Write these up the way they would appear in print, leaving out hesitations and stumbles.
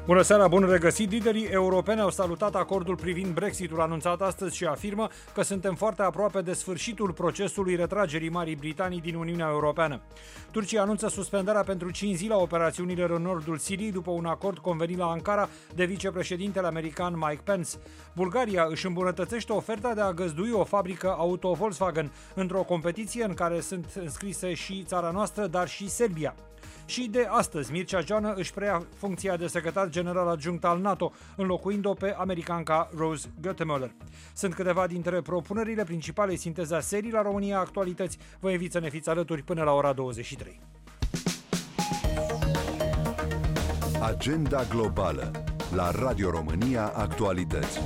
Bună seara, bun regăsit! Liderii europeni au salutat acordul privind Brexitul anunțat astăzi și afirmă că suntem foarte aproape de sfârșitul procesului retragerii Marii Britanii din Uniunea Europeană. Turcia anunță suspendarea pentru 5 zile a operațiunilor în nordul Siriei după un acord convenit la Ankara de vicepreședintele american Mike Pence. Bulgaria își îmbunătățește oferta de a găzdui o fabrică auto Volkswagen într-o competiție în care sunt înscrise și țara noastră, dar și Serbia. Și de astăzi, Mircea Joană își preia funcția de secretar general adjunct al NATO, înlocuind-o pe americanca Rose Gottemoeller. Sunt câteva dintre propunerile principale sinteza serii la România Actualități. Vă invit să ne fiți alături până la ora 23. Agenda globală la Radio România Actualități.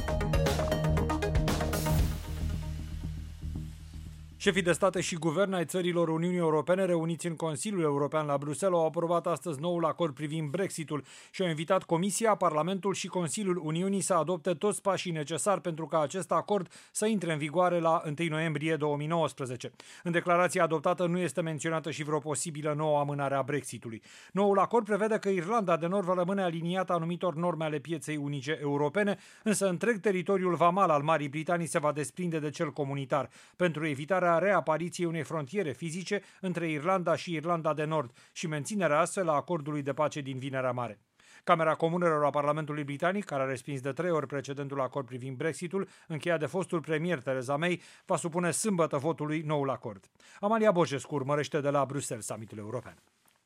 Șefii de state și guverne ai țărilor Uniunii Europene reuniți în Consiliul European la Bruxelles au aprobat astăzi noul acord privind Brexitul și au invitat Comisia, Parlamentul și Consiliul Uniunii să adopte toți pașii necesari pentru ca acest acord să intre în vigoare la 1 noiembrie 2019. În declarația adoptată nu este menționată și vreo posibilă nouă amânare a Brexitului. Noul acord prevede că Irlanda de Nord va rămâne aliniată anumitor norme ale pieței unice europene, însă întreg teritoriul vamal al Marii Britanii se va desprinde de cel comunitar, pentru evitarea reapariției unei frontiere fizice între Irlanda și Irlanda de Nord și menținerea astfel a acordului de pace din Vinerea Mare. Camera Comunelor a Parlamentului Britanic, care a respins de 3 ori precedentul acord privind Brexitul, încheiat de fostul premier Theresa May, va supune sâmbătă votului noul acord. Amalia Bojescu urmărește de la Bruxelles summitul european.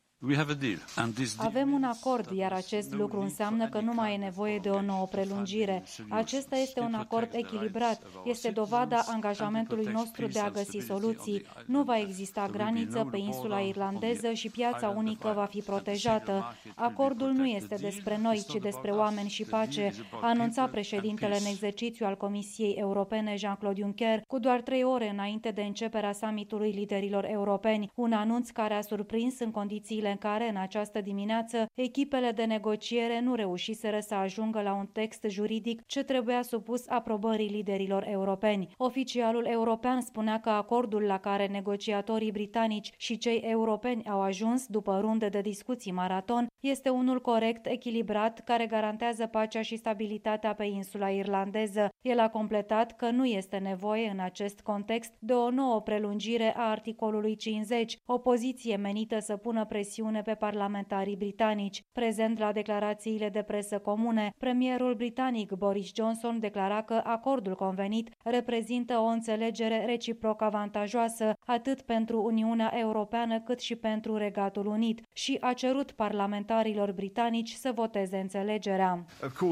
Avem un acord, iar acest lucru înseamnă că nu mai e nevoie de o nouă prelungire. Acesta este un acord echilibrat. Este dovada angajamentului nostru de a găsi soluții. Nu va exista graniță pe insula irlandeză și piața unică va fi protejată. Acordul nu este despre noi, ci despre oameni și pace, a anunțat președintele în exercițiu al Comisiei Europene Jean-Claude Juncker cu doar 3 ore înainte de începerea summitului liderilor europeni. Un anunț care a surprins în condițiile în care, în această dimineață, echipele de negociere nu reușiseră să ajungă la un text juridic ce trebuia supus aprobării liderilor europeni. Oficialul european spunea că acordul la care negociatorii britanici și cei europeni au ajuns după runde de discuții maraton este unul corect, echilibrat, care garantează pacea și stabilitatea pe insula irlandeză. El a completat că nu este nevoie în acest context de o nouă prelungire a articolului 50, o poziție menită să pună presiune pe parlamentarii britanici. Prezent la declarațiile de presă comune, premierul britanic Boris Johnson declara că acordul convenit reprezintă o înțelegere reciproc avantajoasă atât pentru Uniunea Europeană cât și pentru Regatul Unit și a cerut parlamentarilor britanici să voteze înțelegerea.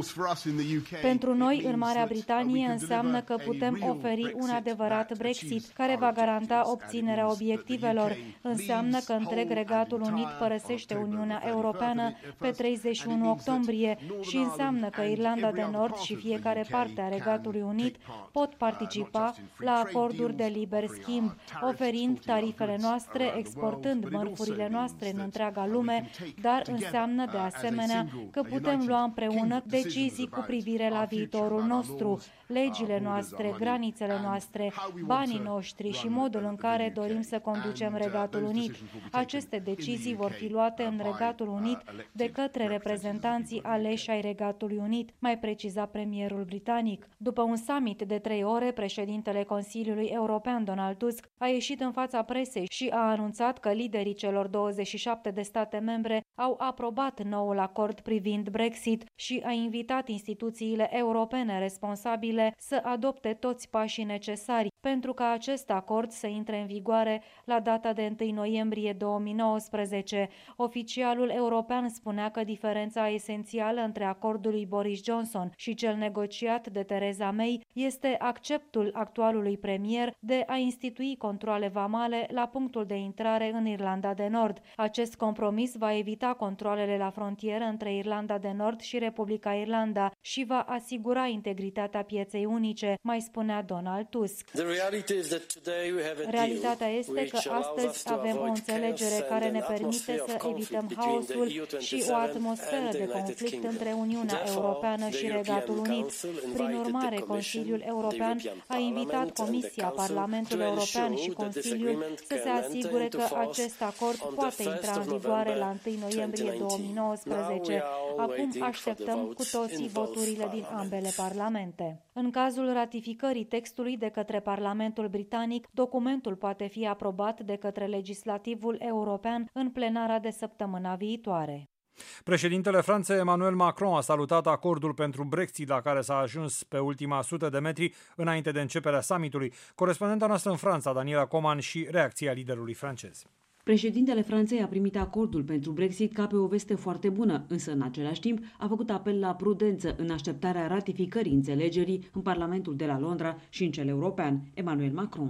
Pentru noi, în Marea Britanie, înseamnă că putem oferi un adevărat Brexit care va garanta obținerea obiectivelor. Înseamnă că întreg Regatul Unit părăsește Uniunea Europeană pe 31 octombrie și înseamnă că Irlanda de Nord și fiecare parte a Regatului Unit pot participa la acorduri de liber schimb, oferind tarifele noastre, exportând mărfurile noastre în întreaga lume, dar înseamnă de asemenea că putem lua împreună decizii cu privire la viitorul nostru, legile noastre, granițele noastre, banii noștri și modul în care dorim să conducem Regatul Unit. Aceste decizii vor fi luate în Regatul Unit de către reprezentanții aleși ai Regatului Unit, mai preciza premierul britanic. După un summit de 3 ore, președintele Consiliului European Donald Tusk a ieșit în fața presei și a anunțat că liderii celor 27 de state membre au aprobat noul acord privind Brexit și a invitat instituțiile europene responsabile să adopte toți pașii necesari pentru ca acest acord să intre în vigoare la data de 1 noiembrie 2019. Oficialul european spunea că diferența esențială între acordul lui Boris Johnson și cel negociat de Theresa May este acceptul actualului premier de a institui controale vamale la punctul de intrare în Irlanda de Nord. Acest compromis va evita controalele la frontieră între Irlanda de Nord și Republica Irlanda și va asigura integritatea pieței unice, mai spunea Donald Tusk. Realitatea este că astăzi avem o înțelegere care ne permite permite să evităm haosul și o atmosferă de conflict între Uniunea Europeană și Regatul Unit. Prin urmare, Consiliul European a invitat Comisia, Parlamentul European și Consiliul să se asigure că acest acord poate intra în vigoare la 1 noiembrie 2019. Acum așteptăm cu toții voturile din ambele parlamente. În cazul ratificării textului de către Parlamentul Britanic, documentul poate fi aprobat de către legislativul european în plenara de săptămâna viitoare. Președintele Franței Emmanuel Macron a salutat acordul pentru Brexit la care s-a ajuns pe ultima 100 de metri înainte de începerea summitului. Corespondenta noastră în Franța, Daniela Coman, și reacția liderului francez. Președintele Franței a primit acordul pentru Brexit ca pe o veste foarte bună, însă în același timp a făcut apel la prudență în așteptarea ratificării înțelegerii în Parlamentul de la Londra și în cel european. Emmanuel Macron.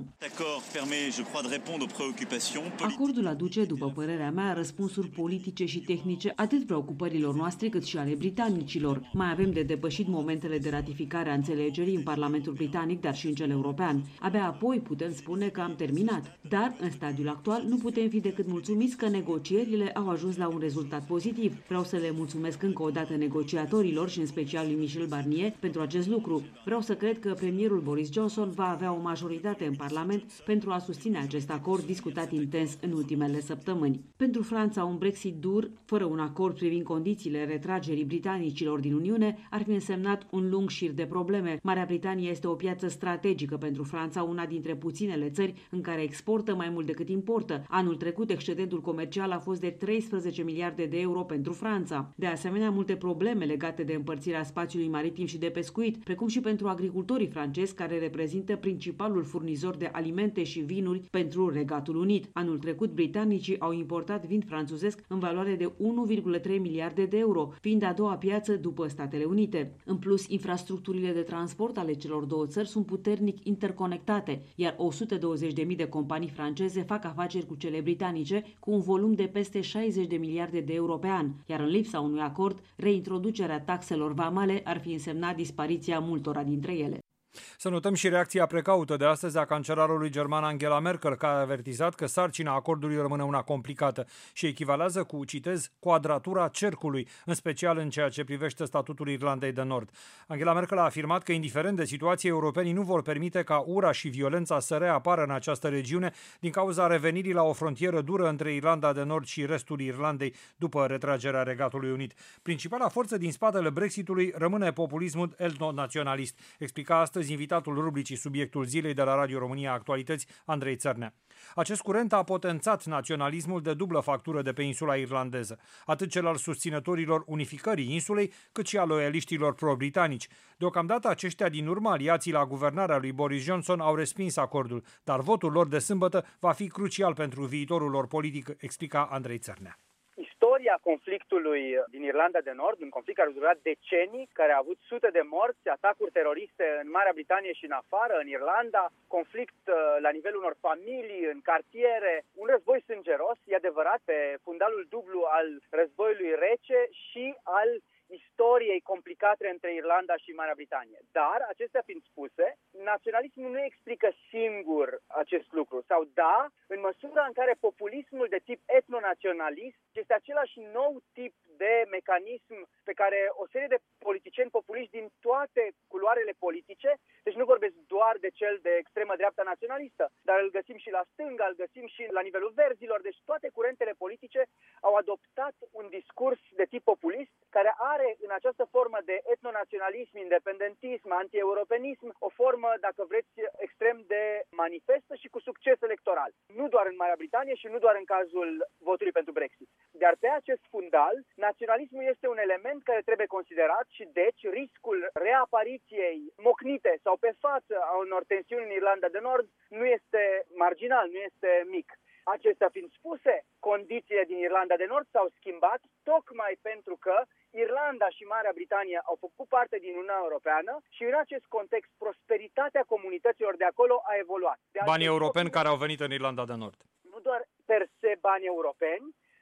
Acordul aduce, după părerea mea, răspunsuri politice și tehnice atât preocupărilor noastre cât și ale britanicilor. Mai avem de depășit momentele de ratificare a înțelegerii în Parlamentul britanic, dar și în cel european. Abia apoi putem spune că am terminat, dar în stadiul actual nu putem fi decât mulțumiți că negocierile au ajuns la un rezultat pozitiv. Vreau să le mulțumesc încă o dată negociatorilor și în special lui Michel Barnier pentru acest lucru. Vreau să cred că premierul Boris Johnson va avea o majoritate în Parlament pentru a susține acest acord discutat intens în ultimele săptămâni. Pentru Franța, un Brexit dur, fără un acord privind condițiile retragerii britanicilor din Uniune, ar fi însemnat un lung șir de probleme. Marea Britanie este o piață strategică pentru Franța, una dintre puținele țări în care exportă mai mult decât importă. Anul trecut, excedentul comercial a fost de 13 miliarde de euro pentru Franța. De asemenea, multe probleme legate de împărțirea spațiului maritim și de pescuit, precum și pentru agricultorii francezi, care reprezintă principalul furnizor de alimente și vinuri pentru Regatul Unit. Anul trecut, britanicii au importat vin franțuzesc în valoare de 1,3 miliarde de euro, fiind a doua piață după Statele Unite. În plus, infrastructurile de transport ale celor două țări sunt puternic interconectate, iar 120.000 de companii franceze fac afaceri cu cele britanice, cu un volum de peste 60 de miliarde de euro pe an, iar în lipsa unui acord, reintroducerea taxelor vamale ar fi însemnat dispariția multora dintre ele. Să notăm și reacția precaută de astăzi a cancelarului german Angela Merkel, care a avertizat că sarcina acordului rămâne una complicată și echivalează cu, citez, quadratura cercului, în special în ceea ce privește statutul Irlandei de Nord. Angela Merkel a afirmat că, indiferent de situație, europenii nu vor permite ca ura și violența să reapară în această regiune din cauza revenirii la o frontieră dură între Irlanda de Nord și restul Irlandei după retragerea Regatului Unit. Principala forță din spatele Brexitului rămâne populismul etnonaționalist, explica astăzi invitatul rubricii Subiectul Zilei de la Radio România Actualități, Andrei Țărnea. Acest curent a potențat naționalismul de dublă factură de pe insula irlandeză, atât cel al susținătorilor unificării insulei, cât și al loialiștilor pro-britanici. Deocamdată aceștia din urmă, aliații la guvernarea lui Boris Johnson, au respins acordul, dar votul lor de sâmbătă va fi crucial pentru viitorul lor politic, explica Andrei Țărnea. Istoria conflictului din Irlanda de Nord, un conflict care a durat decenii, care a avut sute de morți, atacuri teroriste în Marea Britanie și în afară, în Irlanda, conflict la nivelul unor familii, în cartiere, un război sângeros, e adevărat, pe fundalul dublu al războiului rece și al istoriei complicate între Irlanda și Marea Britanie. Dar, acestea fiind spuse, naționalismul nu explică singur acest lucru. Sau da, în măsura în care populismul de tip etnonaționalist este același nou tip de mecanism pe care o serie de politicieni populiști din toate culoarele politice, deci nu vorbesc doar de cel de extremă dreapta naționalistă, dar îl găsim și la stânga, îl găsim și la nivelul verzilor, deci toate curentele politice au adoptat un discurs de tip populist care are în această formă de etnonaționalism, independentism, anti-europenism, o formă, dacă vreți, extrem de manifestă și cu succes electoral. Nu doar în Marea Britanie și nu doar în cazul votului pentru Brexit. Dar pe acest fundal, naționalismul este un element care trebuie considerat și deci riscul reapariției mocnite sau pe față a unor tensiuni în Irlanda de Nord nu este marginal, nu este mic. Acestea fiind spuse, condițiile din Irlanda de Nord s-au schimbat tocmai pentru că Irlanda și Marea Britanie au făcut parte din Uniunea Europeană și în acest context prosperitatea comunităților de acolo a evoluat. Banii europeni care au venit în Irlanda de Nord. Nu doar per se bani europeni,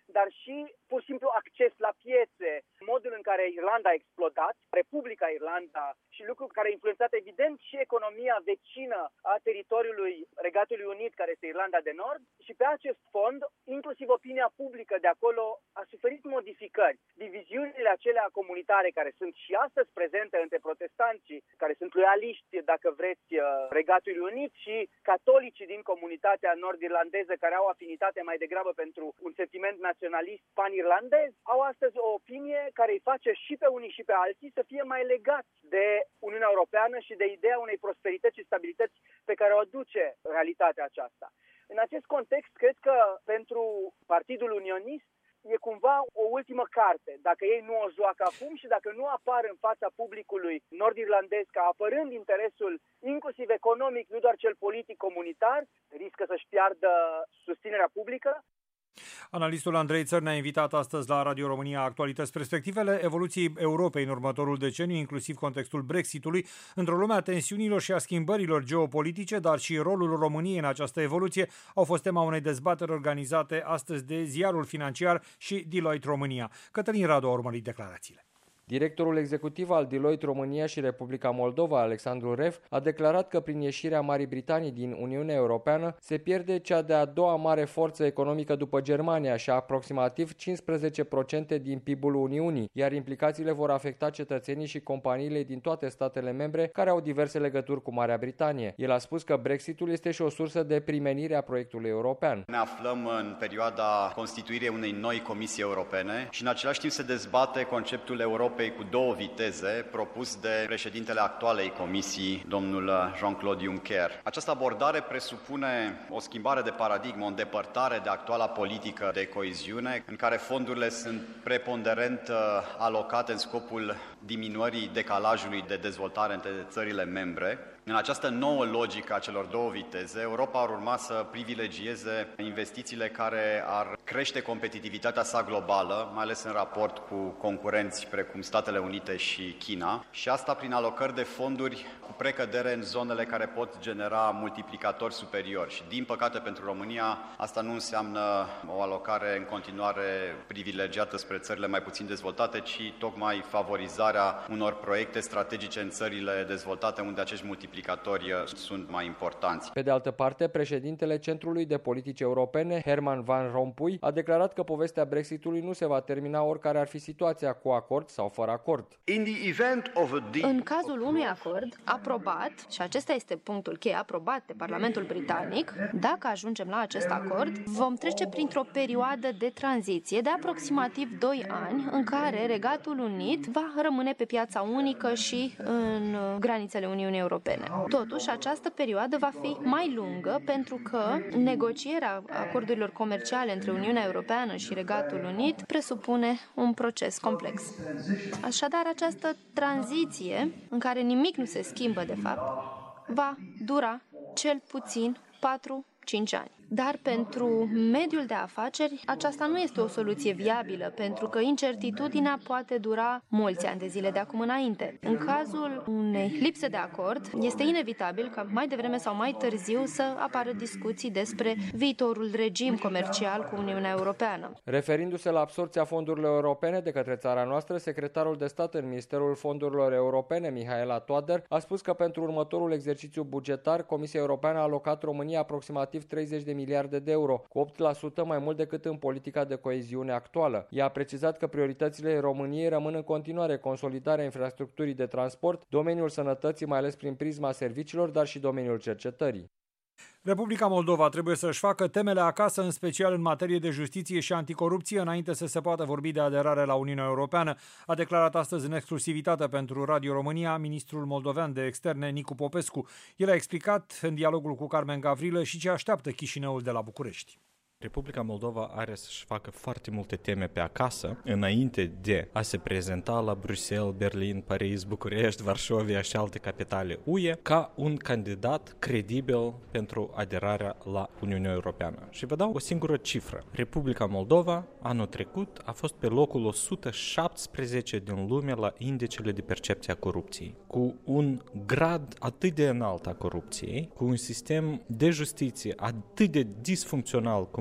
dar și pur și simplu acces la piețe, modul în care Irlanda a explodat, Republica Irlanda, și lucru care a influențat evident și economia vecină a teritoriului Regatului Unit, care este Irlanda de Nord, și pe acest fond, inclusiv opinia publică de acolo a suferit modificări. Diviziunile acelea comunitare care sunt și astăzi prezente între protestanții, care sunt loialiști, dacă vreți, Regatului Unit, și catolicii din comunitatea nord-irlandeză, care au afinitate mai degrabă pentru un sentiment naționalist pan-irlandez, au astăzi o opinie care îi face și pe unii și pe alții să fie mai legați de Uniunea Europeană și de ideea unei prosperități și stabilități pe care o aduce realitatea aceasta. În acest context, cred că pentru Partidul Unionist e cumva o ultimă carte. Dacă ei nu o joacă acum și dacă nu apar în fața publicului nord-irlandez ca apărând interesul inclusiv economic, nu doar cel politic comunitar, riscă să-și piardă susținerea publică. Analistul Andrei Țăr ne-a invitat astăzi la Radio România Actualități, perspectivele evoluției Europei în următorul deceniu, inclusiv contextul Brexitului, într-o lume a tensiunilor și a schimbărilor geopolitice, dar și rolul României în această evoluție, au fost tema unei dezbateri organizate astăzi de Ziarul Financiar și Deloitte România. Cătălin Radu a urmărit declarațiile. Directorul executiv al Deloitte România și Republica Moldova, Alexandru Rev, a declarat că prin ieșirea Marii Britanii din Uniunea Europeană se pierde cea de-a doua mare forță economică după Germania și aproximativ 15% din PIB-ul Uniunii, iar implicațiile vor afecta cetățenii și companiile din toate statele membre care au diverse legături cu Marea Britanie. El a spus că Brexitul este și o sursă de primenire a proiectului european. Ne aflăm în perioada constituirii unei noi Comisii Europene și în același timp se dezbate conceptul Europei cu două viteze, propus de președintele actualei comisii, domnul Jean-Claude Juncker. Această abordare presupune o schimbare de paradigmă, o îndepărtare de actuala politică de coeziune, în care fondurile sunt preponderent alocate în scopul diminuării decalajului de dezvoltare între țările membre. În această nouă logică a celor două viteze, Europa ar urma să privilegieze investițiile care ar crește competitivitatea sa globală, mai ales în raport cu concurenți precum Statele Unite și China, și asta prin alocări de fonduri cu precădere în zonele care pot genera multiplicatori superiori. Și din păcate pentru România, asta nu înseamnă o alocare în continuare privilegiată spre țările mai puțin dezvoltate, ci tocmai favorizarea unor proiecte strategice în țările dezvoltate, unde acești multiplicatori sunt mai importanți. Pe de altă parte, președintele Centrului de Politici Europene, Herman Van Rompuy, a declarat că povestea Brexitului nu se va termina oricare ar fi situația, cu acord sau fără acord. În cazul unui acord aprobat, și acesta este punctul cheie, aprobat de Parlamentul Britanic, dacă ajungem la acest acord, vom trece printr-o perioadă de tranziție de aproximativ 2 ani, în care Regatul Unit va rămâne pe piața unică și în granițele Uniunii Europene. Totuși, această perioadă va fi mai lungă pentru că negocierea acordurilor comerciale între Uniunea Europeană și Regatul Unit presupune un proces complex. Așadar, această tranziție, în care nimic nu se schimbă de fapt, va dura cel puțin 4-5 ani. Dar pentru mediul de afaceri, aceasta nu este o soluție viabilă, pentru că incertitudinea poate dura mulți ani de zile de acum înainte. În cazul unei lipse de acord, este inevitabil ca mai devreme sau mai târziu să apară discuții despre viitorul regim comercial cu Uniunea Europeană. Referindu-se la absorbția fondurilor europene de către țara noastră, secretarul de stat în Ministerul Fondurilor Europene, Mihaela Toader, a spus că pentru următorul exercițiu bugetar, Comisia Europeană a alocat României aproximativ 30 de miliarde de euro, cu 8% mai mult decât în politica de coeziune actuală. Ea a precizat că prioritățile României rămân în continuare consolidarea infrastructurii de transport, domeniul sănătății, mai ales prin prisma serviciilor, dar și domeniul cercetării. Republica Moldova trebuie să-și facă temele acasă, în special în materie de justiție și anticorupție, înainte să se poată vorbi de aderare la Uniunea Europeană, a declarat astăzi în exclusivitate pentru Radio România ministrul moldovean de externe Nicu Popescu. El a explicat în dialogul cu Carmen Gavrilă și ce așteaptă Chișinăul de la București. Republica Moldova are să-și facă foarte multe teme pe acasă înainte de a se prezenta la Bruxelles, Berlin, Paris, București, Varșovia și alte capitale UE ca un candidat credibil pentru aderarea la Uniunea Europeană. Și vă dau o singură cifră. Republica Moldova anul trecut a fost pe locul 117 din lume la indicele de percepție a corupției, cu un grad atât de înalt a corupției, cu un sistem de justiție atât de disfuncțional cum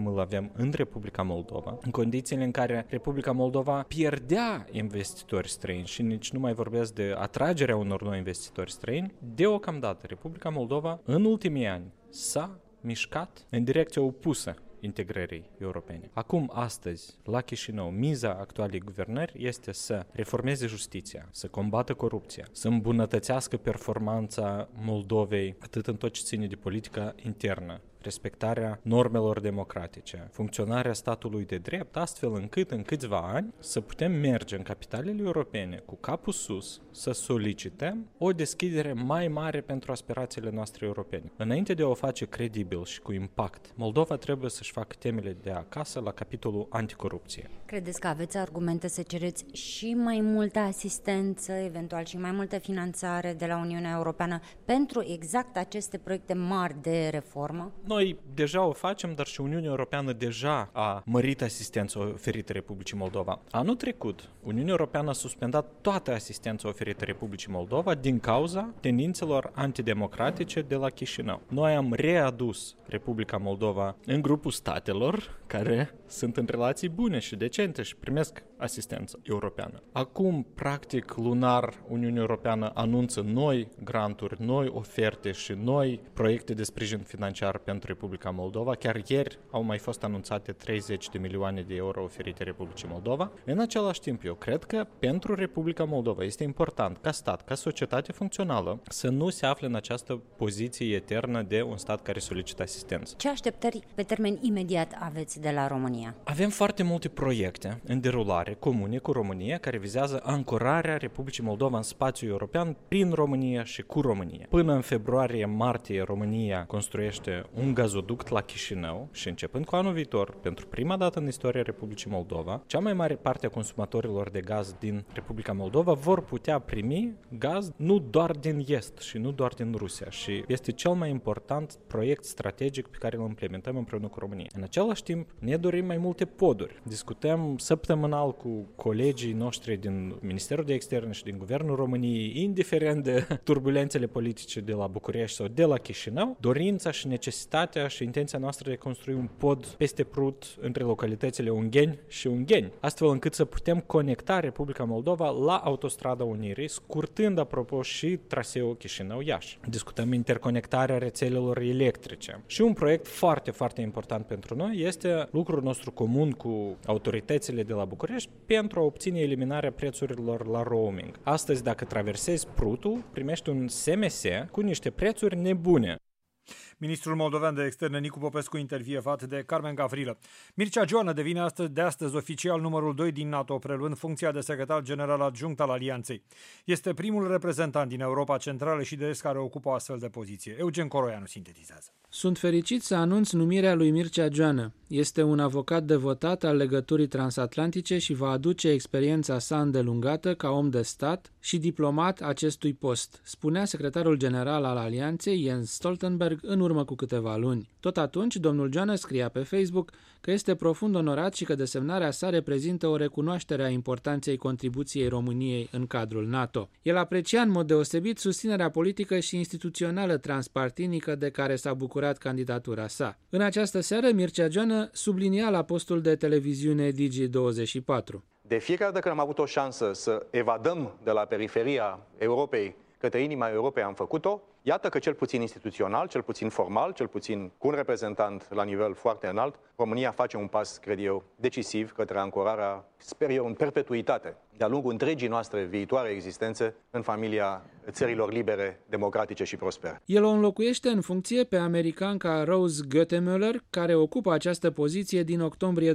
acum îl avem în Republica Moldova, în condițiile în care Republica Moldova pierdea investitori străini și nici nu mai vorbesc de atragerea unor noi investitori străini, deocamdată Republica Moldova în ultimii ani s-a mișcat în direcția opusă integrării europene. Acum, astăzi, la Chișinău, miza actualei guvernări este să reformeze justiția, să combată corupția, să îmbunătățească performanța Moldovei, atât în tot ce ține de politica internă, respectarea normelor democratice, funcționarea statului de drept, astfel încât în câțiva ani să putem merge în capitalele europene cu capul sus, să solicităm o deschidere mai mare pentru aspirațiile noastre europene. Înainte de a o face credibil și cu impact, Moldova trebuie să-și facă temele de acasă la capitolul anticorupție. Credeți că aveți argumente să cereți și mai multă asistență, eventual și mai multă finanțare de la Uniunea Europeană pentru exact aceste proiecte mari de reformă? Noi deja o facem, dar și Uniunea Europeană deja a mărit asistența oferită Republicii Moldova. Anul trecut, Uniunea Europeană a suspendat toată asistența oferită Republicii Moldova din cauza tendințelor antidemocratice de la Chișinău. Noi am readus Republica Moldova în grupul statelor care sunt în relații bune și decente și primesc asistență europeană. Acum, practic, lunar, Uniunea Europeană anunță noi granturi, noi oferte și noi proiecte de sprijin financiar pentru Republica Moldova. Chiar ieri au mai fost anunțate 30 de milioane de euro oferite Republicii Moldova. În același timp, eu cred că pentru Republica Moldova este important ca stat, ca societate funcțională, să nu se afle în această poziție eternă de un stat care solicită asistență. Ce așteptări pe termen imediat aveți de la România? Avem foarte multe proiecte în derulare comune cu România care vizează ancorarea Republicii Moldova în spațiul european prin România și cu România. Până în februarie-martie, România construiește un gazoduct la Chișinău și începând cu anul viitor, pentru prima dată în istoria Republicii Moldova, cea mai mare parte a consumatorilor de gaz din Republica Moldova vor putea primi gaz nu doar din est și nu doar din Rusia și este cel mai important proiect strategic pe care îl implementăm împreună cu România. În același timp, ne dorim mai multe poduri. Discutăm săptămânal cu colegii noștri din Ministerul de Externe și din Guvernul României, indiferent de turbulențele politice de la București sau de la Chișinău, dorința și necesitatea și intenția noastră de a construi un pod peste Prut între localitățile Ungheni și Ungheni, astfel încât să putem conecta Republica Moldova la Autostrada Unirii, scurtând, apropo, și traseul Chișinău-Iași. Discutăm interconectarea rețelelor electrice. Și un proiect foarte, foarte important pentru noi este lucrul nostru comun cu autoritățile de la București pentru a obține eliminarea prețurilor la roaming. Astăzi, dacă traversezi Prutul, primești un SMS cu niște prețuri nebune. Ministrul moldovean de externe Nicu Popescu intervievat de Carmen Gavrilă. Mircea Joană devine de astăzi oficial numărul 2 din NATO, preluând funcția de secretar general adjunct al Alianței. Este primul reprezentant din Europa Centrală și de Est care ocupă o astfel de poziție. Eugen Coroianu sintetizează. Sunt fericit să anunț numirea lui Mircea Joană. Este un avocat devotat al legăturii transatlantice și va aduce experiența sa îndelungată ca om de stat și diplomat acestui post, spunea secretarul general al Alianței Jens Stoltenberg în urmă cu câteva luni. Tot atunci, domnul Joană scria pe Facebook că este profund onorat și că desemnarea sa reprezintă o recunoaștere a importanței contribuției României în cadrul NATO. El aprecia în mod deosebit susținerea politică și instituțională transpartinică de care s-a bucurat candidatura sa. În această seară, Mircea Joană sublinia la postul de televiziune Digi24. De fiecare dată când am avut o șansă să evadăm de la periferia Europei către inima Europei, am făcut-o. Iată că cel puțin instituțional, cel puțin formal, cel puțin cu un reprezentant la nivel foarte înalt, România face un pas, cred eu, decisiv către ancorarea, sper eu, în perpetuitate, de-a lungul întregii noastre viitoare existențe în familia țărilor libere, democratice și prospere. El o înlocuiește în funcție pe americanca Rose Göttemüller, care ocupă această poziție din octombrie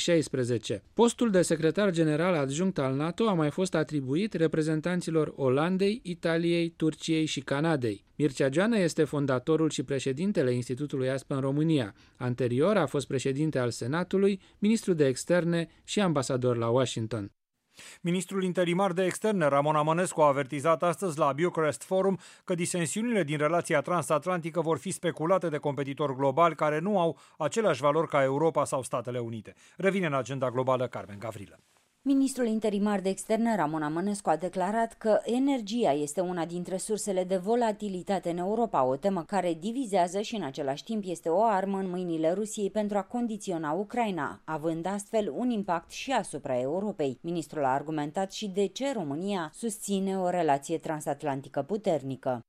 2016. Postul de secretar general adjunct al NATO a mai fost atribuit reprezentanților Olandei, Italiei, Turciei și Canadei. Mircea Joană este fondatorul și președintele Institutului Aspen România. Anterior a fost președinte al Senatului, ministru de externe și ambasador la Washington. Ministrul interimar de externe, Ramon Amănescu, a avertizat astăzi la Bucharest Forum că disensiunile din relația transatlantică vor fi speculate de competitori globali care nu au aceleași valori ca Europa sau Statele Unite. Revine în agenda globală Carmen Gavrilă. Ministrul interimar de externe, Ramon Amănescu, a declarat că energia este una dintre sursele de volatilitate în Europa, o temă care divizează și în același timp este o armă în mâinile Rusiei pentru a condiționa Ucraina, având astfel un impact și asupra Europei. Ministrul a argumentat și de ce România susține o relație transatlantică puternică.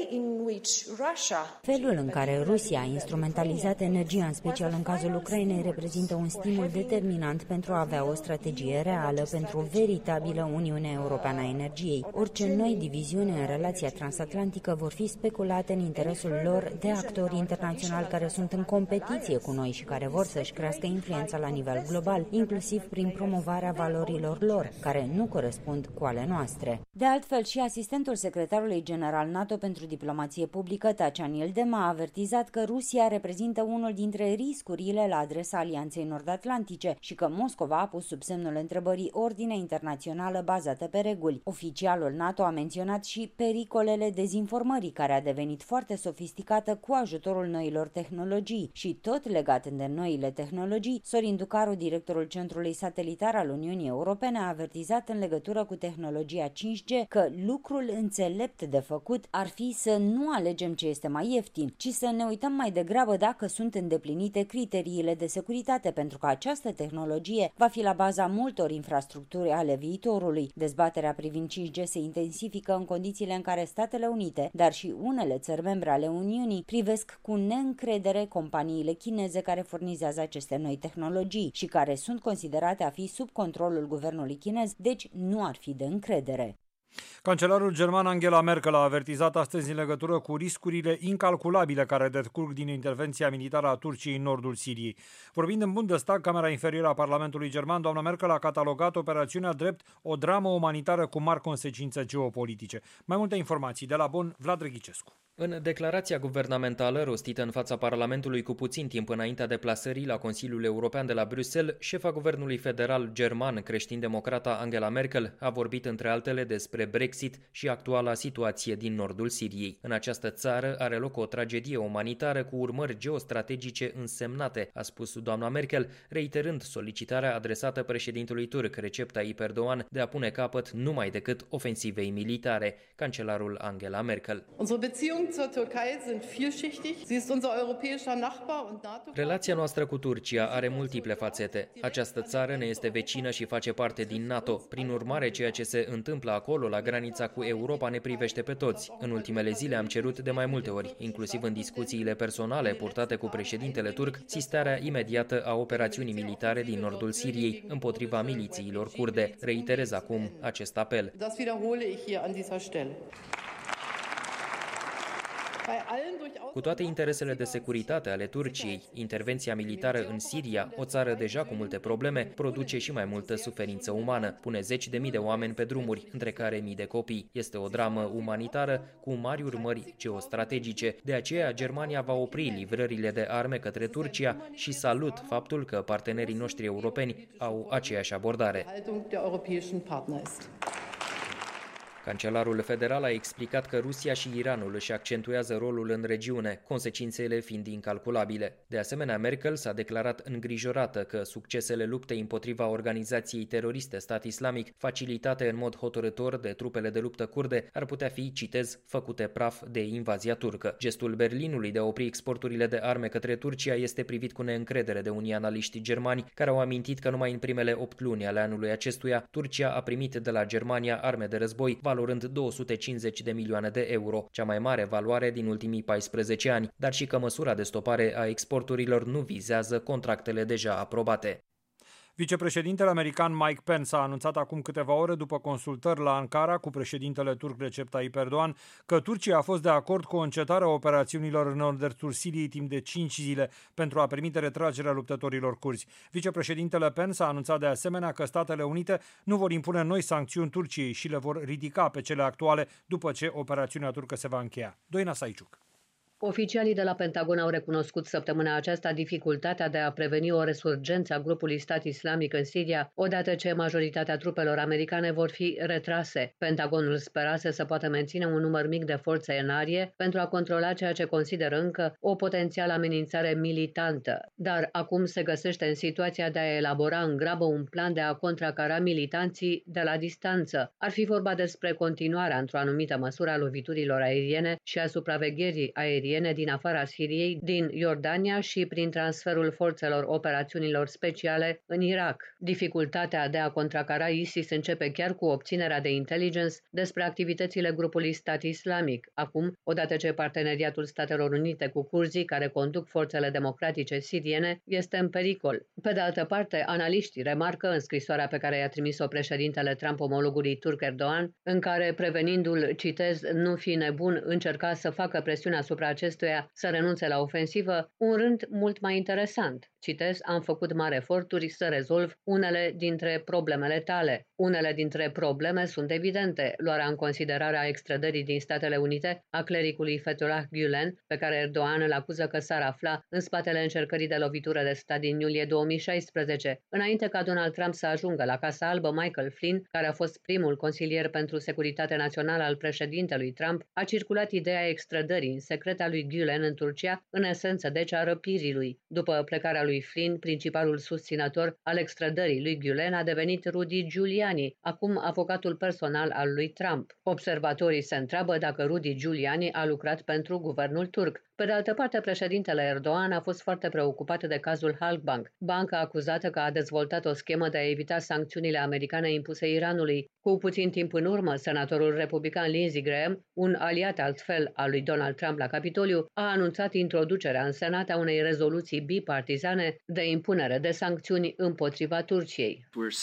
Felul în care Rusia a instrumentalizat energia, în special în cazul Ucrainei, reprezintă un stimul determinant pentru a avea o strategie reală pentru o veritabilă Uniune Europeană a Energiei. Orice noi diviziuni în relația transatlantică vor fi speculate în interesul lor de actori internaționali care sunt în competiție cu noi și care vor să-și crească influența la nivel global, inclusiv prin promovarea valorilor lor, care nu corespund cu ale noastre. De altfel, și asistentul secretarului general NATO pentru diplomație publică, Tacian Ildem, a avertizat că Rusia reprezintă unul dintre riscurile la adresa Alianței Nord-Atlantice și că Moscova a pus sub semnul întrebării ordinea internațională bazată pe reguli. Oficialul NATO a menționat și pericolele dezinformării, care a devenit foarte sofisticată cu ajutorul noilor tehnologii. Și tot legat de noile tehnologii, Sorin Ducaru, directorul Centrului Satelitar al Uniunii Europene, a avertizat în legătură cu tehnologia 5G că lucrul înțelept de făcut ar fi să nu alegem ce este mai ieftin, ci să ne uităm mai degrabă dacă sunt îndeplinite criteriile de securitate, pentru că această tehnologie va fi la baza multor infrastructuri ale viitorului. Dezbaterea privind 5G se intensifică în condițiile în care Statele Unite, dar și unele țări membre ale Uniunii, privesc cu neîncredere companiile chineze care furnizează aceste noi tehnologii și care sunt considerate a fi sub controlul guvernului chinez, deci nu ar fi de încredere. Cancelarul german Angela Merkel a avertizat astăzi în legătură cu riscurile incalculabile care decurg din intervenția militară a Turciei în nordul Siriei. Vorbind în Bundestag, Camera Inferioară a Parlamentului German, doamna Merkel a catalogat operațiunea drept o dramă umanitară cu mari consecințe geopolitice. Mai multe informații de la Bonn, Vlad Reghicescu. În declarația guvernamentală rostită în fața Parlamentului cu puțin timp înaintea deplasării la Consiliul European de la Bruxelles, șefa guvernului federal german creștin-democrata Angela Merkel a vorbit între altele despre Brexit și actuala situație din nordul Siriei. În această țară are loc o tragedie umanitară cu urmări geostrategice însemnate, a spus doamna Merkel, reiterând solicitarea adresată președintelui turc Recep Tayyip Erdogan de a pune capăt numai decât ofensivei militare. Cancelarul Angela Merkel. Relația noastră cu Turcia are multiple fațete. Această țară ne este vecină și face parte din NATO. Prin urmare, ceea ce se întâmplă acolo, la granița cu Europa, ne privește pe toți. În ultimele zile am cerut de mai multe ori, inclusiv în discuțiile personale purtate cu președintele turc, sistarea imediată a operațiunii militare din nordul Siriei împotriva milițiilor kurde. Reiterez acum acest apel. Cu toate interesele de securitate ale Turciei, intervenția militară în Siria, o țară deja cu multe probleme, produce și mai multă suferință umană. Pune zeci de mii de oameni pe drumuri, între care mii de copii. Este o dramă umanitară cu mari urmări geostrategice. De aceea, Germania va opri livrările de arme către Turcia și salut faptul că partenerii noștri europeni au aceeași abordare. Cancelarul federal a explicat că Rusia și Iranul își accentuează rolul în regiune, consecințele fiind incalculabile. De asemenea, Merkel s-a declarat îngrijorată că succesele luptei împotriva organizației teroriste Stat Islamic, facilitate în mod hotărâtor de trupele de luptă kurde, ar putea fi, citez, făcute praf de invazia turcă. Gestul Berlinului de a opri exporturile de arme către Turcia este privit cu neîncredere de unii analiști germani, care au amintit că numai în primele 8 luni ale anului acestuia, Turcia a primit de la Germania arme de război, valorând 250 de milioane de euro, cea mai mare valoare din ultimii 14 ani, dar și că măsura de stopare a exporturilor nu vizează contractele deja aprobate. Vicepreședintele american Mike Pence a anunțat acum câteva ore după consultări la Ankara cu președintele turc Recep Tayyip Erdogan că Turcia a fost de acord cu o încetare a operațiunilor în nord-estul Siriei timp de 5 zile pentru a permite retragerea luptătorilor curzi. Vicepreședintele Pence a anunțat de asemenea că Statele Unite nu vor impune noi sancțiuni Turciei și le vor ridica pe cele actuale după ce operațiunea turcă se va încheia. Doina Saiciuc. Oficialii de la Pentagon au recunoscut săptămâna aceasta dificultatea de a preveni o resurgență a grupului Stat Islamic în Siria, odată ce majoritatea trupelor americane vor fi retrase. Pentagonul sperase să poată menține un număr mic de forțe în arie pentru a controla ceea ce consideră încă o potențială amenințare militantă. Dar acum se găsește în situația de a elabora în grabă un plan de a contracara militanții de la distanță. Ar fi vorba despre continuarea într-o anumită măsură a loviturilor aeriene și a supravegherii aeriene din afara Siriei, din Iordania și prin transferul forțelor operațiunilor speciale în Irak. Dificultatea de a contracara ISIS începe chiar cu obținerea de intelligence despre activitățile grupului Stat Islamic. Acum, odată ce Parteneriatul Statelor Unite cu curzii care conduc forțele democratice siriene este în pericol. Pe de altă parte, analiștii remarcă în scrisoarea pe care i-a trimis-o președintele Trump omologului turc Erdogan, în care, prevenindu-l, citez, nu fi nebun, încerca să facă presiune asupra acestuia să renunțe la ofensivă, un rând mult mai interesant. Citez, am făcut mari eforturi să rezolv unele dintre problemele tale. Unele dintre probleme sunt evidente. Luarea în considerare a extrădării din Statele Unite a clericului Fethullah Gülen, pe care Erdogan îl acuză că s-ar afla în spatele încercării de lovitură de stat din iulie 2016. Înainte ca Donald Trump să ajungă la Casa Albă, Michael Flynn, care a fost primul consilier pentru securitate națională al președintelui Trump, a circulat ideea extrădării în secret a lui Gülen în Turcia, în esență deci a răpirii lui. După plecarea lui Flynn, principalul susținător al extrădării lui Gülen a devenit Rudy Giuliani, acum avocatul personal al lui Trump. Observatorii se întreabă dacă Rudy Giuliani a lucrat pentru guvernul turc. Pe de altă parte, președintele Erdogan a fost foarte preocupat de cazul Halkbank, banca acuzată că a dezvoltat o schemă de a evita sancțiunile americane impuse Iranului. Cu puțin timp în urmă, senatorul republican Lindsey Graham, un aliat altfel al lui Donald Trump la Capitoliu, a anunțat introducerea în Senat a unei rezoluții bipartizane de impunere de sancțiuni împotriva Turciei.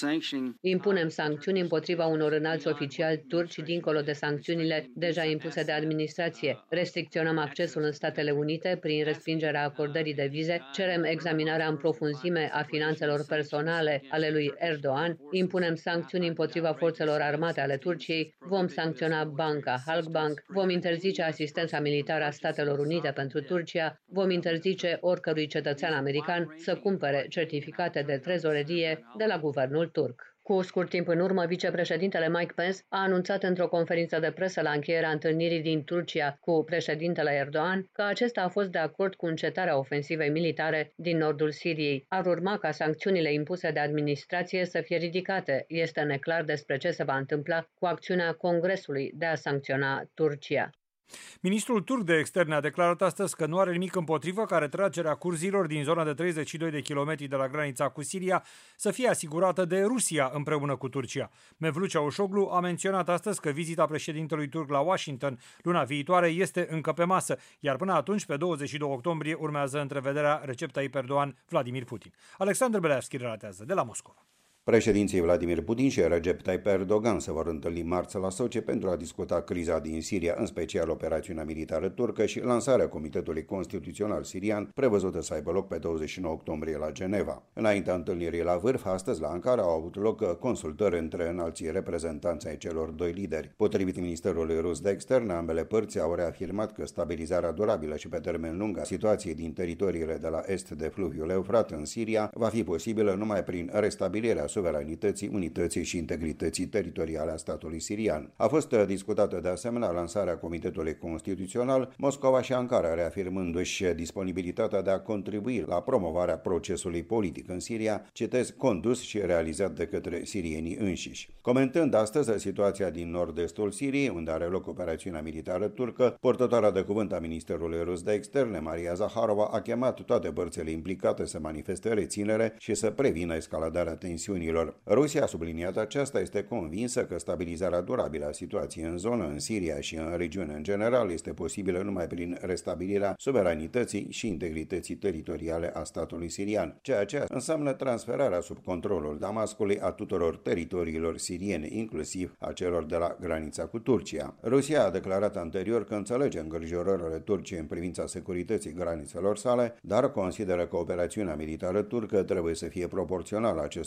Impunem sancțiuni împotriva unor înalți oficiali turci dincolo de sancțiunile deja impuse de administrație. Restricționăm accesul în Statele Unite prin respingerea acordării de vize, cerem examinarea în profunzime a finanțelor personale ale lui Erdogan, impunem sancțiuni împotriva forțelor armate ale Turciei, vom sancționa banca Halkbank, vom interzice asistența militară a Statelor Unite pentru Turcia, vom interzice oricărui cetățean american să cumpere certificate de trezorerie de la guvernul turc. Cu scurt timp în urmă, vicepreședintele Mike Pence a anunțat într-o conferință de presă la încheierea întâlnirii din Turcia cu președintele Erdogan că acesta a fost de acord cu încetarea ofensivei militare din nordul Siriei. Ar urma ca sancțiunile impuse de administrație să fie ridicate. Este neclar despre ce se va întâmpla cu acțiunea Congresului de a sancționa Turcia. Ministrul turc de externe a declarat astăzi că nu are nimic împotrivă ca retragerea curzilor din zona de 32 de kilometri de la granița cu Siria să fie asigurată de Rusia împreună cu Turcia. Mevlut Çavuşoğlu a menționat astăzi că vizita președintelui turc la Washington luna viitoare este încă pe masă, iar până atunci, pe 22 octombrie, urmează întrevederea Recep Tayyip Erdogan-Vladimir Putin. Alexandru Beleavski relatează de la Moscova. Președinții Vladimir Putin și Recep Tayyip Erdogan se vor întâlni marți la Sochi pentru a discuta criza din Siria, în special operațiunea militară turcă și lansarea Comitetului Constituțional Sirian, prevăzută să aibă loc pe 29 octombrie la Geneva. Înaintea întâlnirii la vârf, astăzi la Ankara au avut loc consultări între înalții reprezentanți ai celor doi lideri. Potrivit Ministerului Rus de Externe, ambele părți au reafirmat că stabilizarea durabilă și pe termen lung a situației din teritoriile de la est de fluviul Eufrat în Siria va fi posibilă numai prin restabilirea suveranității, unității și integrității teritoriale a statului sirian. A fost discutată de asemenea lansarea Comitetului Constituțional, Moscova și Ankara reafirmându-și disponibilitatea de a contribui la promovarea procesului politic în Siria, citez, condus și realizat de către sirienii înșiși. Comentând astăzi situația din nord-estul Siriei, unde are loc operațiunea militară turcă, purtătoarea de cuvânt a Ministerului Rus de Externe, Maria Zaharova, a chemat toate părțile implicate să manifeste reținere și să prevină escaladarea tensiunilor. Rusia, a subliniat aceasta, este convinsă că stabilizarea durabilă a situației în zonă, în Siria și în regiune în general este posibilă numai prin restabilirea suveranității și integrității teritoriale a statului sirian, ceea ce înseamnă transferarea sub controlul Damascului a tuturor teritoriilor siriene, inclusiv a celor de la granița cu Turcia. Rusia a declarat anterior că înțelege îngrijorările Turciei în privința securității granițelor sale, dar consideră că operațiunea militară turcă trebuie să fie proporțională acestor amenințări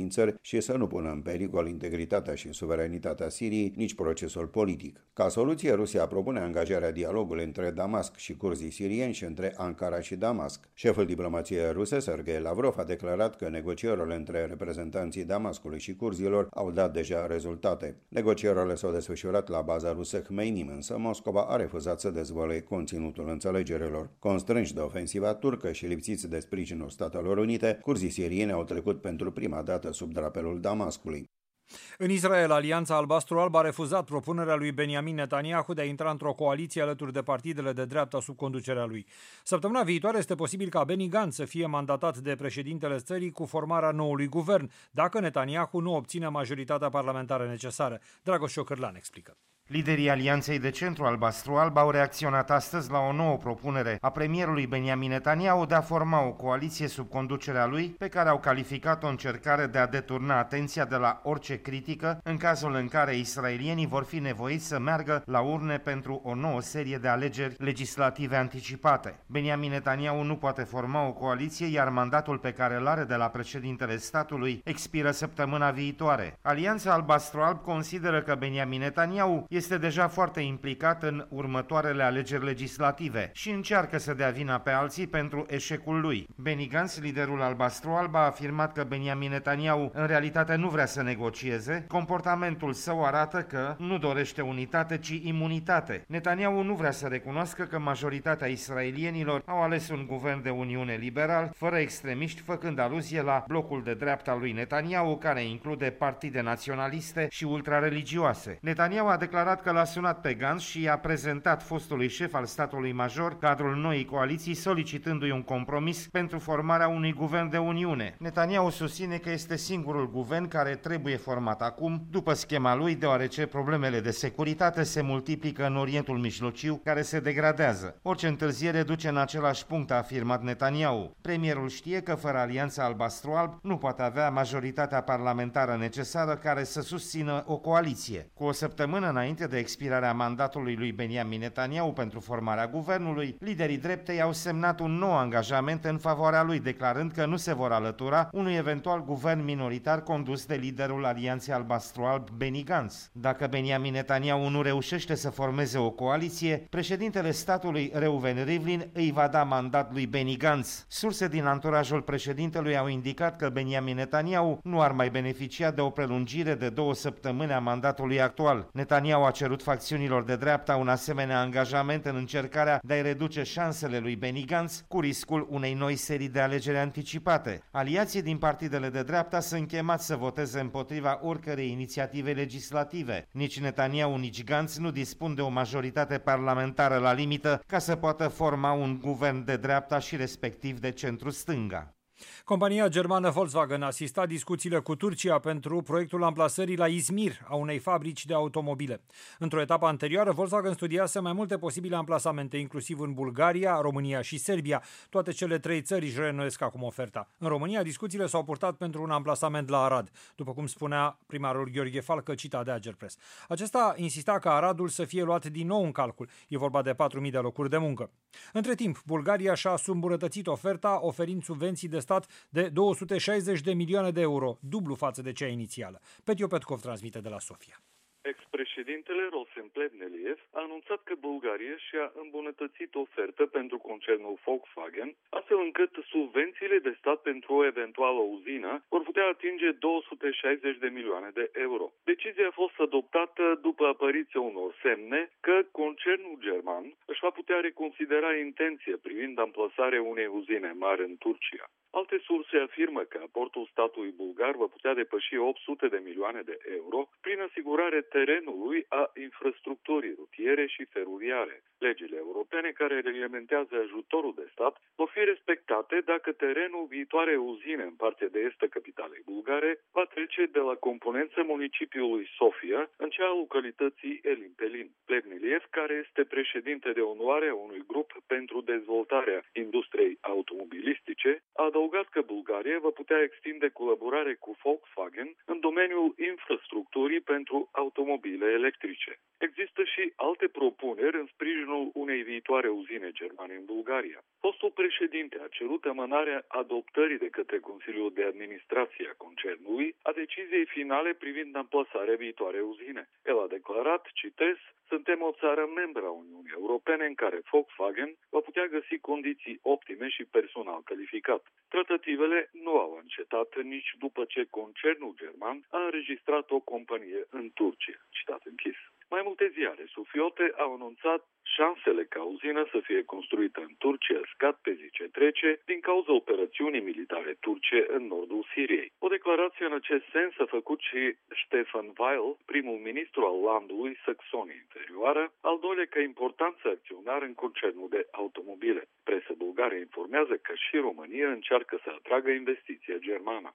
amenințări și să nu pună în pericol integritatea și suveranitatea Siriei, nici procesul politic. Ca soluție, Rusia propune angajarea dialogului între Damasc și curzii sirieni și între Ankara și Damasc. Șeful diplomației ruse, Sergei Lavrov, a declarat că negocierile între reprezentanții Damascului și curzilor au dat deja rezultate. Negocierile s-au desfășurat la baza rusă Khmeinim, însă Moscova a refuzat să dezvăluie conținutul înțelegerilor. Constrânși de ofensiva turcă și lipsiți de sprijinul Statelor Unite, curzii sirieni au trecut pentru prima dată sub drapelul Damascului. În Israel, Alianța Albastru-Alb a refuzat propunerea lui Benjamin Netanyahu de a intra într-o coaliție alături de partidele de dreapta sub conducerea lui. Săptămâna viitoare este posibil ca Benny Gantz să fie mandatat de președintele țării cu formarea noului guvern, dacă Netanyahu nu obține majoritatea parlamentară necesară. Dragoș Ciocârlan explică. Liderii Alianței de Centru Albastru-Alb au reacționat astăzi la o nouă propunere a premierului Benjamin Netanyahu de a forma o coaliție sub conducerea lui, pe care au calificat-o încercare de a deturna atenția de la orice critică în cazul în care israelienii vor fi nevoiți să meargă la urne pentru o nouă serie de alegeri legislative anticipate. Benjamin Netanyahu nu poate forma o coaliție, iar mandatul pe care îl are de la președintele statului expiră săptămâna viitoare. Alianța Albastru-Alb consideră că Benjamin Netanyahu este deja foarte implicat în următoarele alegeri legislative și încearcă să dea vina pe alții pentru eșecul lui. Benny Gantz, liderul Albastru-Alb, a afirmat că Benjamin Netanyahu în realitate nu vrea să negocieze. Comportamentul său arată că nu dorește unitate, ci imunitate. Netanyahu nu vrea să recunoască că majoritatea israelienilor au ales un guvern de Uniune liberal, fără extremiști, făcând aluzie la blocul de dreapta lui Netanyahu, care include partide naționaliste și ultrareligioase. Netanyahu a declarat că l-a sunat pe Gantz și i-a prezentat fostului șef al statului major cadrul noii coaliții, solicitându-i un compromis pentru formarea unui guvern de Uniune. Netanyahu susține că este singurul guvern care trebuie format acum, după schema lui, deoarece problemele de securitate se multiplică în Orientul Mijlociu, care se degradează. Orice întârziere duce în același punct, a afirmat Netanyahu. Premierul știe că fără Alianța Albastru-Alb nu poate avea majoritatea parlamentară necesară care să susțină o coaliție. Cu o săptămână înainte de expirarea mandatului lui Benjamin Netanyahu pentru formarea guvernului, liderii dreptei au semnat un nou angajament în favoarea lui, declarând că nu se vor alătura unui eventual guvern minoritar condus de liderul Alianței Albastru-Alb, Benny Gantz. Dacă Benjamin Netanyahu nu reușește să formeze o coaliție, președintele statului Reuven Rivlin îi va da mandat lui Benny Gantz. Surse din anturajul președintelui au indicat că Benjamin Netanyahu nu ar mai beneficia de o prelungire de 2 săptămâni a mandatului actual. Netanyahu a cerut facțiunilor de dreapta un asemenea angajament în încercarea de a-i reduce șansele lui Benny Gantz cu riscul unei noi serii de alegeri anticipate. Aliații din partidele de dreapta sunt chemați să voteze împotriva oricărei inițiative legislative. Nici Netanyahu, nici Gantz nu dispun de o majoritate parlamentară la limită ca să poată forma un guvern de dreapta și respectiv de centru-stânga. Compania germană Volkswagen a asistat discuțiile cu Turcia pentru proiectul amplasării la Izmir a unei fabrici de automobile. Într-o etapă anterioară, Volkswagen studiase mai multe posibile amplasamente, inclusiv în Bulgaria, România și Serbia. Toate cele 3 țări își reînnoiesc acum oferta. În România, discuțiile s-au purtat pentru un amplasament la Arad, după cum spunea primarul Gheorghe Falcă, citat de Agerpress. Acesta insista ca Aradul să fie luat din nou în calcul. E vorba de 4.000 de locuri de muncă. Între timp, Bulgaria și-a îmbunătățit oferta, oferind subvenții de stat de 260 de milioane de euro, dublu față de cea inițială. Petio Petkov transmite de la Sofia. Ex-președintele Rosen Plevneliev a anunțat că Bulgaria și-a îmbunătățit ofertă pentru concernul Volkswagen, astfel încât subvențiile de stat pentru o eventuală uzină vor putea atinge 260 de milioane de euro. Decizia a fost adoptată după apariția unor semne că concernul german își va putea reconsidera intenția privind amplasarea unei uzine mari în Turcia. Alte surse afirmă că aportul statului bulgar va putea depăși 800 de milioane de euro prin asigurarea terenului a infrastructurii rutiere și feroviare. Legile europene care reglementează ajutorul de stat vor fi respectate dacă terenul viitoarei uzine în partea de est a capitalei bulgare va trece de la componența municipiului Sofia în cea a localității Elin Pelin. Plevneliev, care este președinte de onoare a unui grup pentru dezvoltarea industriei automobilistice, a adăugat că Bulgaria va putea extinde colaborare cu Volkswagen în domeniul infrastructurii pentru automobile automobile electrice. Există și alte propuneri în sprijinul unei viitoare uzine germane în Bulgaria. Fostul președinte a cerut amânarea adoptării de către Consiliul de Administrație a concernului a deciziei finale privind amplasarea viitoarei uzine. El a declarat, citez, suntem o țară membră a Uniunii Europene în care Volkswagen va putea găsi condiții optime și personal calificat. Tratativele nu au încetat nici după ce concernul german a înregistrat o companie în Turcia. Citat închis. Mai multe ziare sufiote au anunțat șansele ca uzina să fie construită în Turcia scad pe zi ce trece din cauza operațiunii militare turce în nordul Siriei. O declarație în acest sens a făcut și Stefan Weil, primul ministru al landului Saxonia Inferioară, al doilea ca importanță acționar în concernul de automobile. Presa bulgară informează că și România încearcă să atragă investiția germană.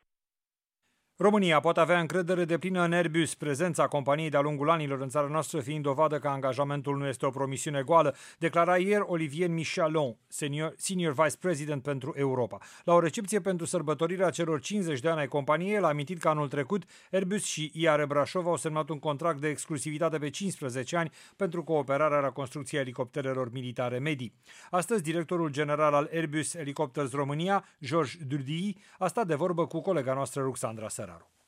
România poate avea încredere deplină în Airbus, prezența companiei de-a lungul anilor în țara noastră fiind dovadă că angajamentul nu este o promisiune goală, declara ieri Olivier Michalon, Senior Vice President pentru Europa. La o recepție pentru sărbătorirea celor 50 de ani ai companiei, el a amintit că anul trecut Airbus și IAR Brașov au semnat un contract de exclusivitate pe 15 ani pentru cooperarea la construcția elicopterelor militare medii. Astăzi, directorul general al Airbus Helicopters România, Georges Durdii, a stat de vorbă cu colega noastră Ruxandra Săraru.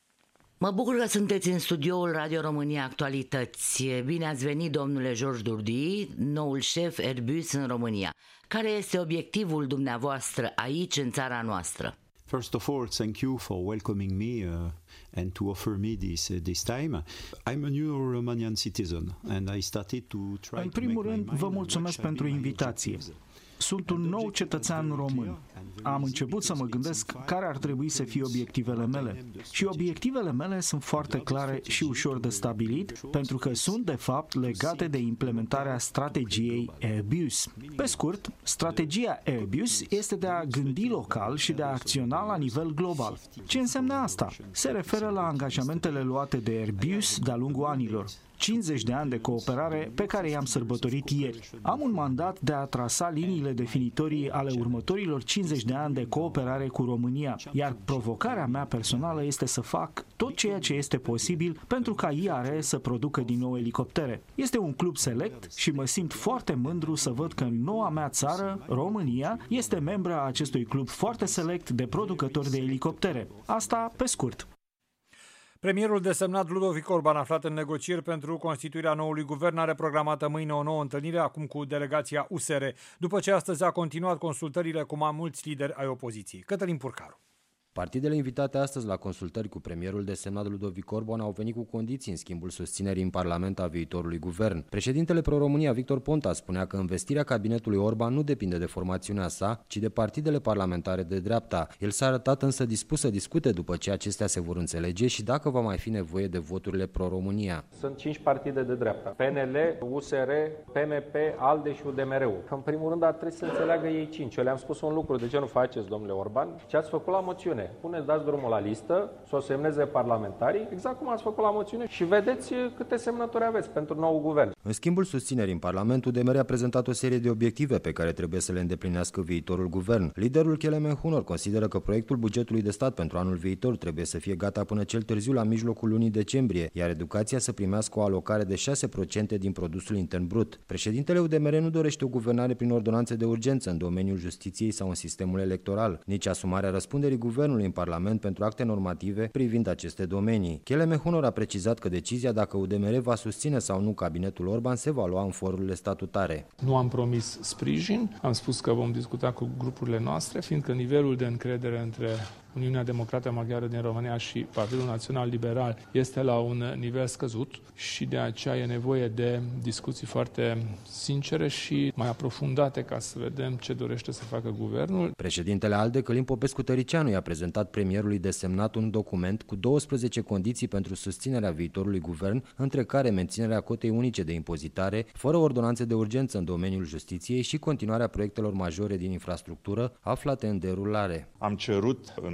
Mă bucur că sunteți în studioul Radio România Actualități. Bine ați venit, domnule Georges Durdii, noul șef Airbus în România. Care este obiectivul dumneavoastră aici, în țara noastră? First of all, thank you for welcoming me and to offer me this time. I'm a new Romanian citizen and I started to try. În primul rând, vă mulțumesc pentru invitație. Sunt un nou cetățean român. Am început să mă gândesc care ar trebui să fie obiectivele mele. Și obiectivele mele sunt foarte clare și ușor de stabilit, pentru că sunt, de fapt, legate de implementarea strategiei Airbus. Pe scurt, strategia Airbus este de a gândi local și de a acționa la nivel global. Ce înseamnă asta? Se referă la angajamentele luate de Airbus de-a lungul anilor. 50 de ani de cooperare pe care i-am sărbătorit ieri. Am un mandat de a trasa liniile definitorii ale următorilor 50 de ani de cooperare cu România, iar provocarea mea personală este să fac tot ceea ce este posibil pentru ca IAR să producă din nou elicoptere. Este un club select și mă simt foarte mândru să văd că noua mea țară, România, este membră a acestui club foarte select de producători de elicoptere. Asta pe scurt. Premierul desemnat Ludovic Orban, aflat în negocieri pentru constituirea noului guvern, are programată mâine o nouă întâlnire, acum cu delegația USR, după ce astăzi a continuat consultările cu mai mulți lideri ai opoziției. Cătălin Purcaru. Partidele invitate astăzi la consultări cu premierul desemnat Ludovic Orban au venit cu condiții în schimbul susținerii în Parlament a viitorului guvern. Președintele Pro-România Victor Ponta spunea că învestirea cabinetului Orban nu depinde de formațiunea sa, ci de partidele parlamentare de dreapta. El s-a arătat însă dispus să discute după ce acestea se vor înțelege și dacă va mai fi nevoie de voturile Pro-România. Sunt 5 partide de dreapta: PNL, USR, PMP, ALDE și UDMR-ul. În primul rând ar trebui să înțeleagă ei 5. Eu le-am spus un lucru: de ce nu faceți, domnule Orban, ce ați făcut la moțiune? Puneți, dați drumul la listă, să o semneze parlamentarii, exact cum ați făcut la moțiune, și vedeți câte semnături aveți pentru nou guvern. În schimbul susținerii în Parlament, UDMR a prezentat o serie de obiective pe care trebuie să le îndeplinească viitorul guvern. Liderul Kelemen Hunor consideră că proiectul bugetului de stat pentru anul viitor trebuie să fie gata până cel târziu la mijlocul lunii decembrie, iar educația să primească o alocare de 6% din produsul intern brut. Președintele UDMR nu dorește o guvernare prin ordonanțe de urgență în domeniul justiției sau în sistemul electoral, nici asumarea răspunderii guvernului în Parlament pentru acte normative privind aceste domenii. Kelemen Hunor a precizat că decizia dacă UDMR va susține sau nu cabinetul Orban se va lua în forurile statutare. Nu am promis sprijin, am spus că vom discuta cu grupurile noastre, fiindcă nivelul de încredere între Uniunea Democrată Maghiară din România și Partidul Național Liberal este la un nivel scăzut și de aceea e nevoie de discuții foarte sincere și mai aprofundate ca să vedem ce dorește să facă guvernul. Președintele ALDE, Călin Popescu-Tăricianu, i-a prezentat premierului desemnat un document cu 12 condiții pentru susținerea viitorului guvern, între care menținerea cotei unice de impozitare, fără ordonanțe de urgență în domeniul justiției și continuarea proiectelor majore din infrastructură aflate în derulare. Am cerut în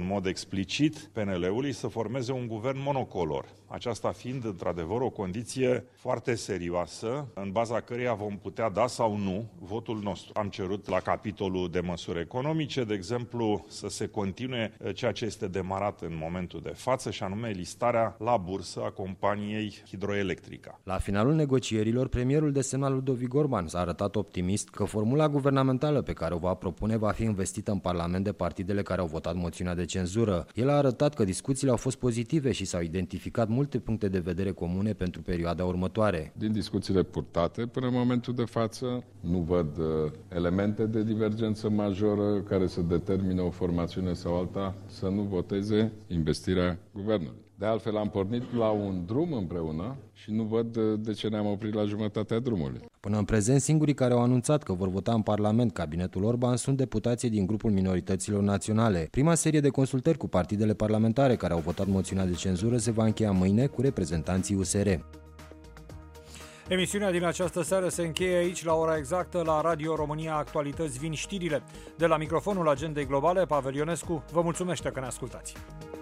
mod explicit PNL-ului să formeze un guvern monocolor. Aceasta fiind într-adevăr o condiție foarte serioasă, în baza căreia vom putea da sau nu votul nostru. Am cerut la capitolul de măsuri economice, de exemplu, să se continue ceea ce este demarat în momentul de față, și anume listarea la bursă a companiei Hidroelectrica. La finalul negocierilor, premierul desemnat Ludovic Orban s-a arătat optimist că formula guvernamentală pe care o va propune va fi investită în Parlament de partidele care au votat moțiunea de cenzură. El a arătat că discuțiile au fost pozitive și s-au identificat multe puncte de vedere comune pentru perioada următoare. Din discuțiile purtate până în momentul de față, nu văd elemente de divergență majoră care să determine o formațiune sau alta să nu voteze investirea guvernului. De altfel, am pornit la un drum împreună și nu văd de ce ne-am oprit la jumătatea drumului. Până în prezent, singurii care au anunțat că vor vota în Parlament cabinetul Orban sunt deputații din grupul minorităților naționale. Prima serie de consultări cu partidele parlamentare care au votat moțiunea de cenzură se va încheia mâine cu reprezentanții USR. Emisiunea din această seară se încheie aici la ora exactă. La Radio România Actualități vin știrile. De la microfonul Agendei Globale, Pavel Ionescu vă mulțumește că ne ascultați.